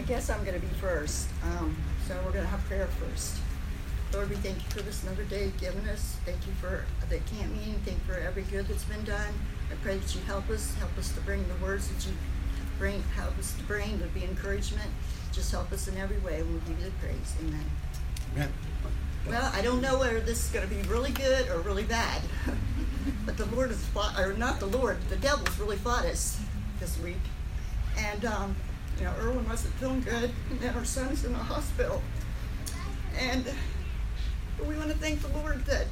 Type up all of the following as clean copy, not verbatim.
guess I'm going to be first. So we're going to have prayer first. Lord, we thank you for this another day you've given us. Thank you for the camp meeting. Thank you for every good that's been done. I pray that you help us to bring the words that you help us to bring, to be encouragement. Just help us in every way, and we'll give you the praise. Amen. Amen. Well, I don't know whether this is going to be really good or really bad, but the Lord has fought, or not the Lord, the devil's really fought us this week. And, Erwin wasn't feeling good, and then our son's in the hospital. And we want to thank the Lord that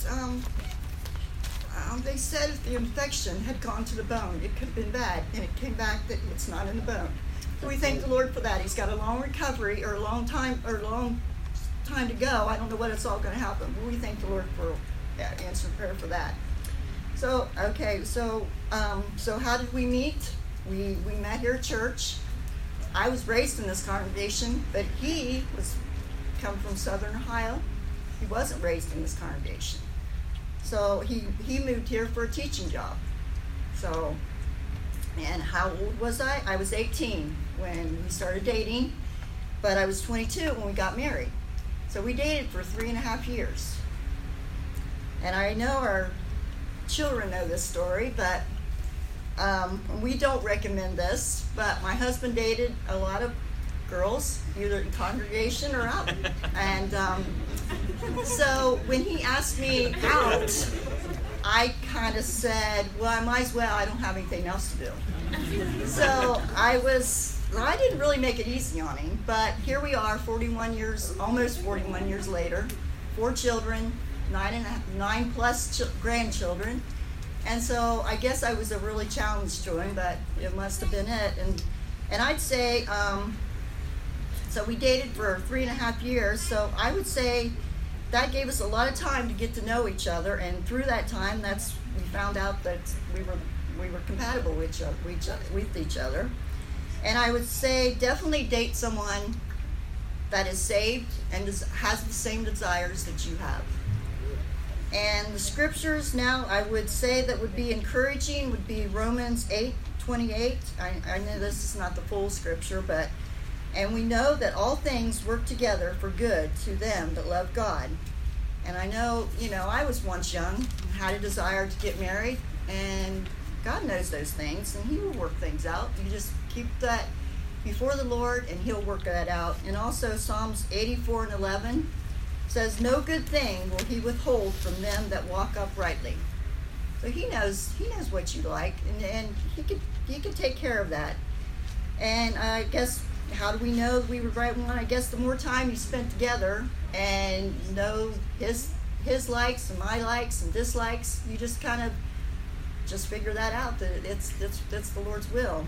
they said if the infection had gone to the bone, it could have been bad, and it came back that it's not in the bone. So we thank the Lord for that. He's got a long recovery, or a long time to go. I don't know when it's all going to happen, but we thank the Lord for answering prayer for that. So, okay, so how did we meet? We met here at church. I was raised in this congregation, but he come from Southern Ohio. He wasn't raised in this congregation. So he moved here for a teaching job. So, and how old was I? I was 18 when we started dating, but I was 22 when we got married. So we dated for 3.5 years. And I know our children know this story, but we don't recommend this, but my husband dated a lot of girls, either in congregation or out. And so when he asked me out, I kind of said, well, I might as well, I don't have anything else to do. So I didn't really make it easy on him, but here we are, almost 41 years later, 4 children, 9 plus grandchildren. And so I guess I was a really challenge to him, but it must have been it. And I'd say, so we dated for 3.5 years, so I would say that gave us a lot of time to get to know each other, and through that time, we found out that we were compatible with each other. And I would say definitely date someone that is saved and has the same desires that you have. And the scriptures now, I would say that would be encouraging, would be Romans 8:28. I know this is not the full scripture, and we know that all things work together for good to them that love God. And I know, I was once young, had a desire to get married, and God knows those things, and he will work things out. You just keep that before the Lord, and he'll work that out. And also Psalms 84:11 says, no good thing will he withhold from them that walk uprightly. So he knows what you like, and he can take care of that. And I guess, how do we know we were the right one? I guess the more time you spent together and know his likes and my likes and dislikes, you just kind of just figure that out, that it's the Lord's will.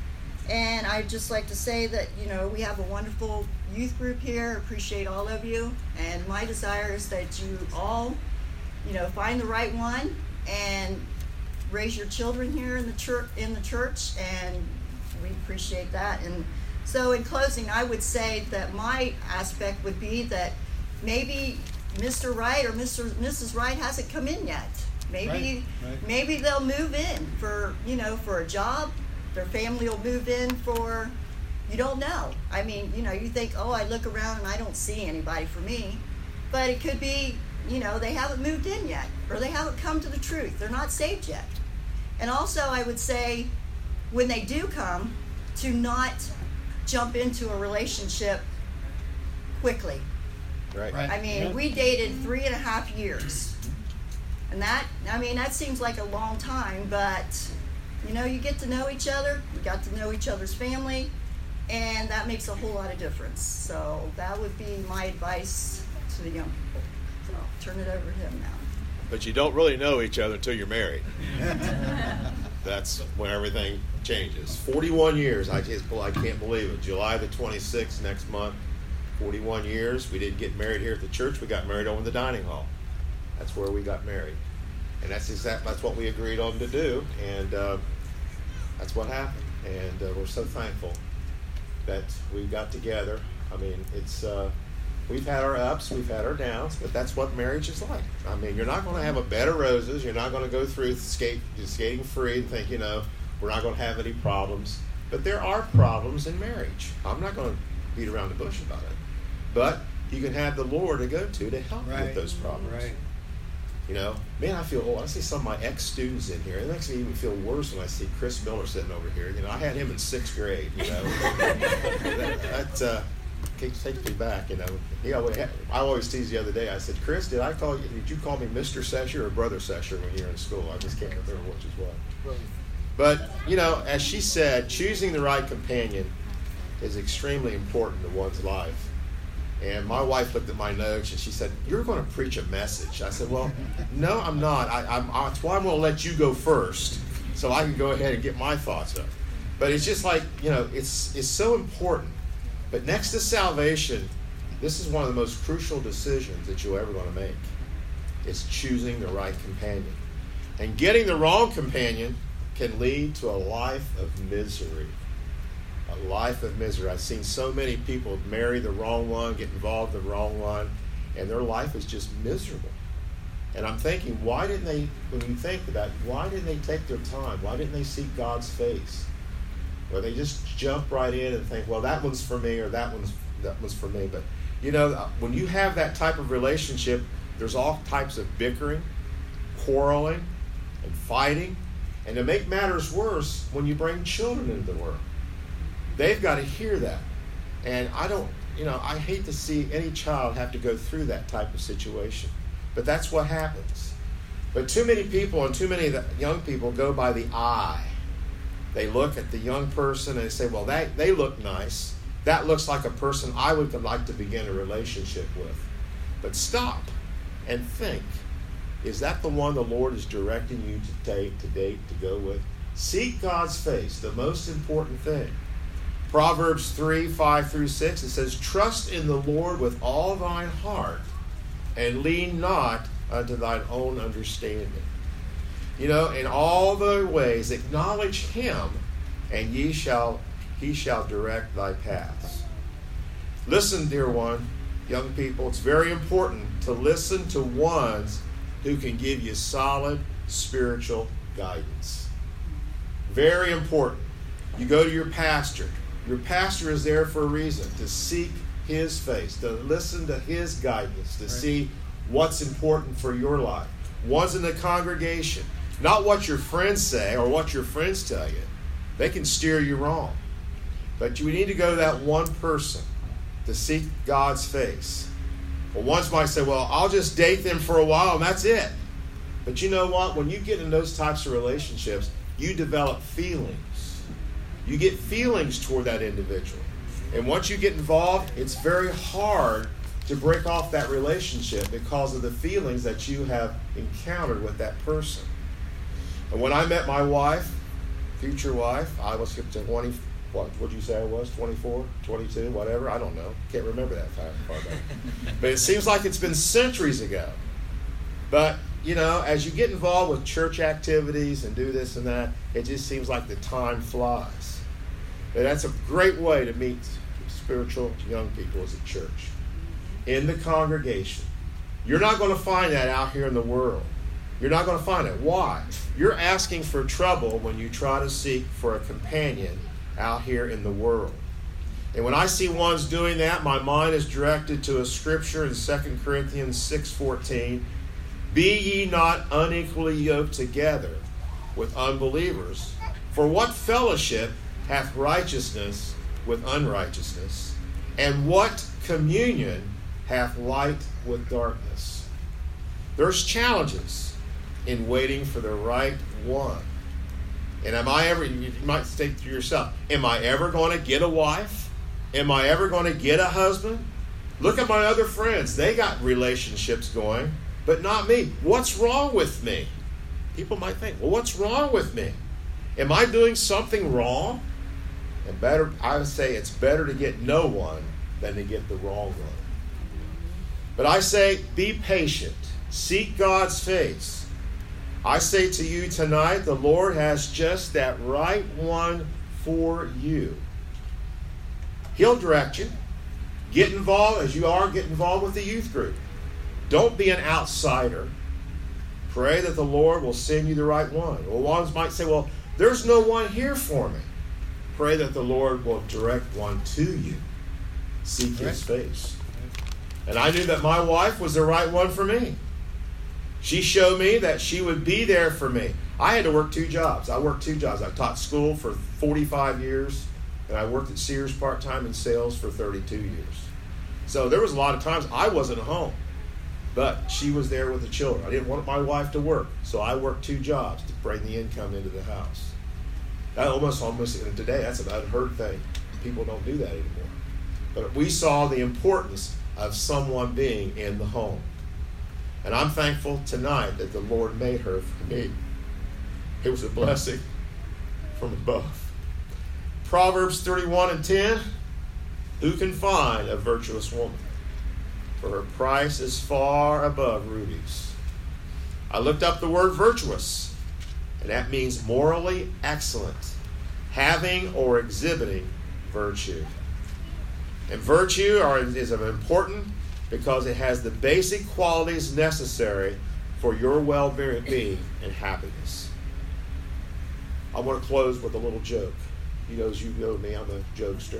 And I'd just like to say that, we have a wonderful youth group here. Appreciate all of you. And my desire is that you all, find the right one and raise your children here in the church, and we appreciate that. And so in closing, I would say that my aspect would be that maybe Mr. Wright or Mrs. Wright hasn't come in yet. Maybe they'll move in for a job. Their family will move in for, you don't know. I mean, you think, oh, I look around and I don't see anybody for me. But it could be, they haven't moved in yet, or they haven't come to the truth. They're not saved yet. And also, I would say, when they do come, to not jump into a relationship quickly. Right. I mean, we dated 3.5 years. And that seems like a long time, but you get to know each other, you got to know each other's family, and that makes a whole lot of difference. So that would be my advice to the young people. So I'll turn it over to him now. But you don't really know each other until you're married. That's when everything changes. 41 years, I can't believe it. July the 26th next month, 41 years. We didn't get married here at the church. We got married over in the dining hall. That's where we got married. And that's what we agreed on to do, and that's what happened. And we're so thankful that we got together. I mean, it's we've had our ups, we've had our downs, but that's what marriage is like. I mean, you're not going to have a bed of roses. You're not going to go through skating free and think, we're not going to have any problems. But there are problems in marriage. I'm not going to beat around the bush about it. But you can have the Lord to go to help with those problems. Right. You know, man, I feel old. I see some of my ex-students in here. It makes me even feel worse when I see Chris Miller sitting over here. You know, I had him in 6th grade, you know. that takes me back, you know. I always teased the other day. I said, Chris, did you call me Mr. Sesher or Brother Sesher when you were in school? I just can't remember which is what. But, you know, as she said, choosing the right companion is extremely important in one's life. And my wife looked at my notes and she said, you're going to preach a message. I said, well, no, I'm not. That's why I'm going to let you go first so I can go ahead and get my thoughts up. But it's just like, you know, it's so important. But next to salvation, this is one of the most crucial decisions that you're ever going to make. It's choosing the right companion. And getting the wrong companion can lead to a life of misery. A life of misery. I've seen so many people marry the wrong one, get involved in the wrong one, and their life is just miserable. And I'm thinking, why didn't they, when you think about it, why didn't they take their time? Why didn't they seek God's face? Well, they just jump right in and think, well, that one's for me or that one's for me. But, you know, when you have that type of relationship, there's all types of bickering, quarreling, and fighting. And to make matters worse, when you bring children into the world, they've got to hear that. And I hate to see any child have to go through that type of situation. But that's what happens. But too many people and too many of the young people go by the eye. They look at the young person and they say, well, they look nice. That looks like a person I would like to begin a relationship with. But stop and think. Is that the one the Lord is directing you to date, to go with? Seek God's face, the most important thing. Proverbs 3:5-6, it says, trust in the Lord with all thine heart, and lean not unto thine own understanding. You know, in all thy ways acknowledge him, and he shall direct thy paths. Listen, dear one, young people, it's very important to listen to ones who can give you solid spiritual guidance. Very important. You go to your pastor. Your pastor is there for a reason, to seek his face, to listen to his guidance, to see what's important for your life. One's in the congregation. Not what your friends say or what your friends tell you. They can steer you wrong. But you need to go to that one person to seek God's face. Well, ones might say, well, I'll just date them for a while and that's it. But you know what? When you get in those types of relationships, you develop feelings. You get feelings toward that individual. And once you get involved, it's very hard to break off that relationship because of the feelings that you have encountered with that person. And when I met my wife, future wife, I was 20, what would you say I was? 24, 22, whatever? I don't know. Can't remember that far back. But it seems like it's been centuries ago. But, you know, as you get involved with church activities and do this and that, it just seems like the time flies. And that's a great way to meet spiritual young people as a church. In the congregation. You're not going to find that out here in the world. You're not going to find it. Why? You're asking for trouble when you try to seek for a companion out here in the world. And when I see ones doing that, my mind is directed to a scripture in 2 Corinthians 6:14. Be ye not unequally yoked together with unbelievers. For what fellowship hath righteousness with unrighteousness? And what communion hath light with darkness? There's challenges in waiting for the right one. And you might think to yourself, am I ever going to get a wife? Am I ever going to get a husband? Look at my other friends. They got relationships going, but not me. What's wrong with me? People might think, well, what's wrong with me? Am I doing something wrong? And I would say it's better to get no one than to get the wrong one. But I say, be patient. Seek God's face. I say to you tonight, the Lord has just that right one for you. He'll direct you. Get involved as you are. Get involved with the youth group. Don't be an outsider. Pray that the Lord will send you the right one. Well, ones might say, well, there's no one here for me. Pray that the Lord will direct one to you. seek His face. And I knew that my wife was the right one for me. She showed me that she would be there for me. I had to work 2 jobs. I worked 2 jobs. I taught school for 45 years, and I worked at Sears part-time in sales for 32 years. So there was a lot of times I wasn't at home, but she was there with the children. I didn't want my wife to work, so I worked 2 jobs to bring the income into the house. That almost today, that's an unheard thing. People don't do that anymore. But we saw the importance of someone being in the home. And I'm thankful tonight that the Lord made her for me. It was a blessing from above. Proverbs 31:10, who can find a virtuous woman? For her price is far above rubies. I looked up the word virtuous, and that means morally excellent, having or exhibiting virtue. And virtue is important because it has the basic qualities necessary for your well-being and happiness. I want to close with a little joke. You know me, I'm a jokester.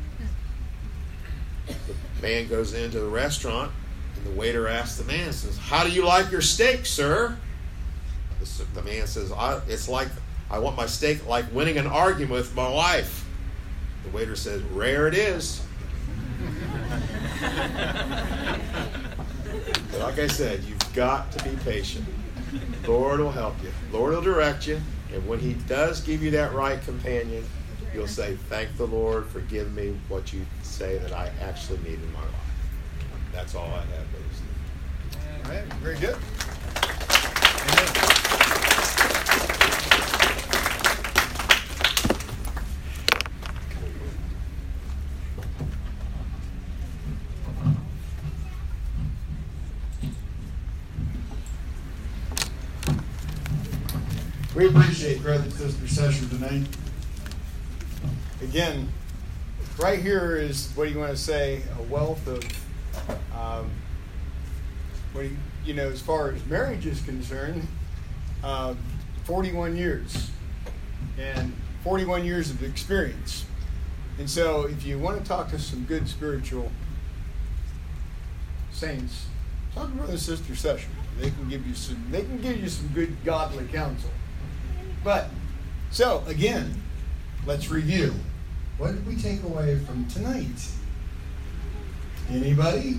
The man goes into the restaurant, and the waiter asks the man, says, "How do you like your steak, sir?" The man says, I want my steak like winning an argument with my wife. The waiter says, "Rare it is." But like I said, you've got to be patient. Lord will help you. Lord will direct you. And when He does give you that right companion, you'll say, "Thank the Lord for giving me what you say that I actually need in my life." That's all I have, ladies. All right, very good. We appreciate Brother and Sister Session tonight. Again, right here is, what do you want to say, a wealth of, as far as marriage is concerned, 41 years. And 41 years of experience. And so if you want to talk to some good spiritual saints, talk to Brother and Sister Session. They can give you some good godly counsel. But, so, again, let's review. What did we take away from tonight? Anybody?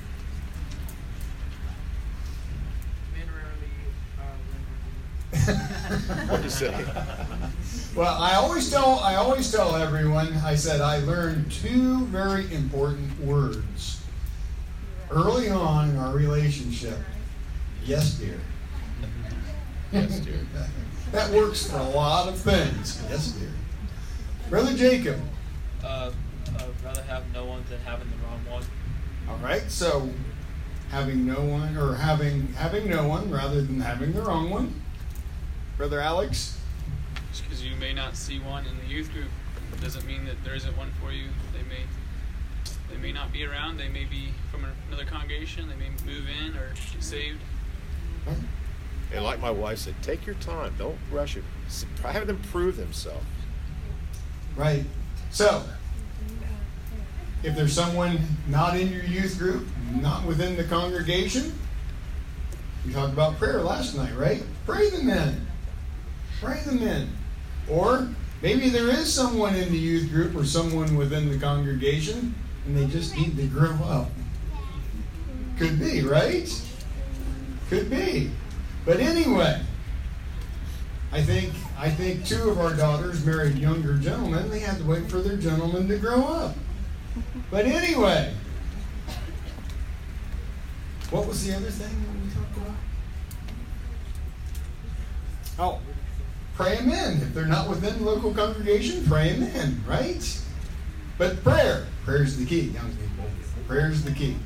What did you say? Well, I always tell everyone, I said I learned 2 very important words early on in our relationship. Yes, dear. Yes, dear. That works for a lot of things. Yes, dear. Brother Jacob. I'd rather have no one than having the wrong one. All right, so having no one, or having no one rather than having the wrong one. Brother Alex. Just because you may not see one in the youth group doesn't mean that there isn't one for you. They may not be around. They may be from another congregation. They may move in or get saved. And like my wife said, take your time. Don't rush it. Have them prove themselves. Right. So, if there's someone not in your youth group, not within the congregation, we talked about prayer last night, right? Pray them in. Pray them in. Or maybe there is someone in the youth group or someone within the congregation, and they just need to grow up. Could be, right? Could be. But anyway, I think 2 of our daughters married younger gentlemen. They had to wait for their gentlemen to grow up. But anyway, what was the other thing that we talked about? Oh, pray them in. If they're not within the local congregation, pray them in, right? But prayer's the key, young people. Prayer's the key.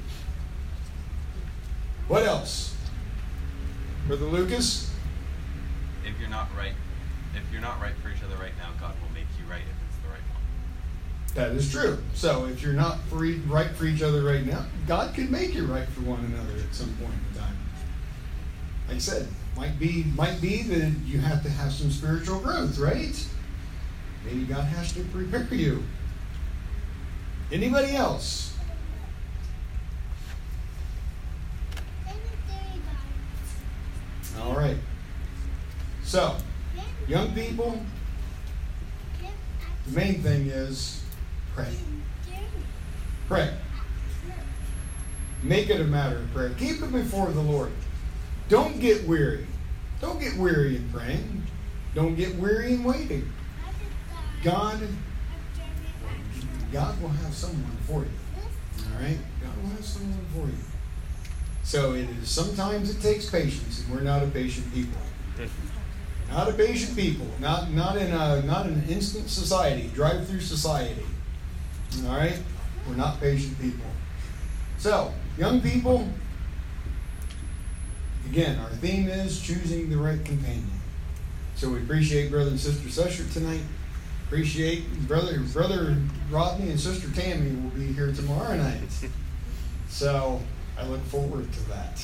What else? Brother Lucas? If you're not right for each other right now, God will make you right if it's the right one. That is true. So if you're not right for each other right now, God can make you right for one another at some point in time. Like I said, might be that you have to have some spiritual growth, right? Maybe God has to prepare you. Anybody else? All right. So, young people, the main thing is pray. Pray. Make it a matter of prayer. Keep it before the Lord. Don't get weary. Don't get weary in praying. Don't get weary in waiting. God will have someone for you. All right? God will have someone for you. So it is. Sometimes it takes patience, and we're not a patient people. Not a patient people. Not in an instant society, drive-through society. All right? We're not patient people. So, young people, again, our theme is choosing the right companion. So we appreciate Brother and Sister Susher tonight. Appreciate Brother Rodney and Sister Tammy will be here tomorrow night. So I look forward to that.